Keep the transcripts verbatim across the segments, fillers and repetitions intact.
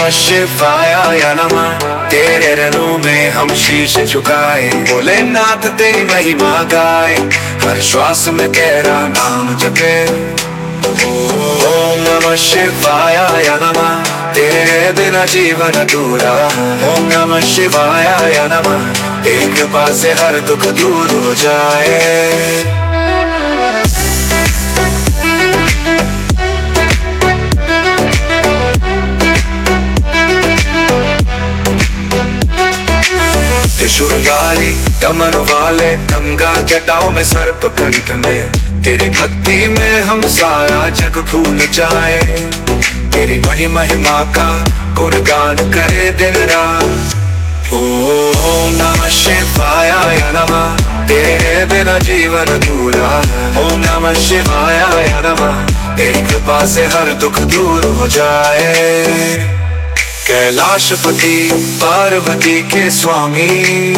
नमः शिवाय नमः। तेरे रणों में हम शीश झुकाए, भोलेनाथ तेरी महिमा गाए, हर श्वास में तेरा नाम जपे। ओम नमः शिवाय नमः। तेरे बिना जीवन अधूरा। ओम नमः शिवाय नमः। तेरी कृपा से हर दुख दूर हो जाए। त्रिशूलधारी कमर वाले, गंगा जटाओं में सर्प कंठ में, तेरी भक्ति में हम सारा जग भूल जाए। तेरी बड़ी महिमा का गुणगान करे दिन रात। ओम नमः शिवाय नमः। तेरे बिना जीवन अधूरा। ओम नमः शिवाय नमः। तेरी कृपा से हर दुख दूर हो जाए। कैलाशपति पार्वती के स्वामी,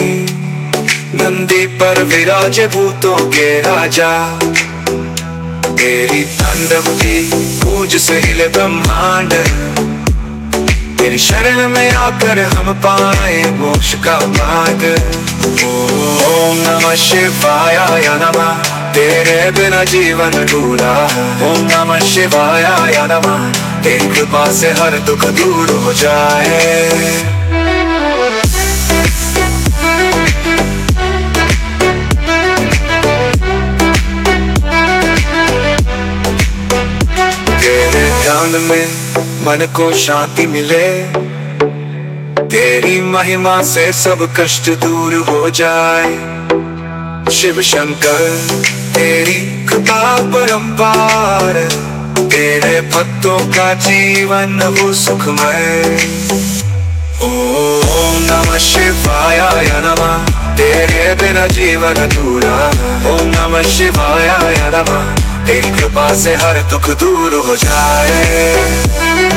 नंदी पर विराजे भूतों के राजा, तेरी तांडवती पूज से हिले ब्रह्मांड। तेरी शरण में आकर हम पाए मोक्ष का मार्ग। ओम नमः शिवाय नमः। तेरे बिना जीवन अधूरा। ओम नमः शिवाय नमः। तेरी कृपा से हर दुख दूर हो जाए। तेरे ध्यान में मन को शांति मिले, तेरी महिमा से सब कष्ट दूर हो जाए। शिव शंकर तेरी कृपा परंपार, तेरे भक्तों का जीवन हो सुखमय। ओम नमः शिवाय नमः। तेरे बिना जीवन अधूरा। ओम नमः शिवाय नमः। तेरी कृपा से हर दुख दूर हो जाए।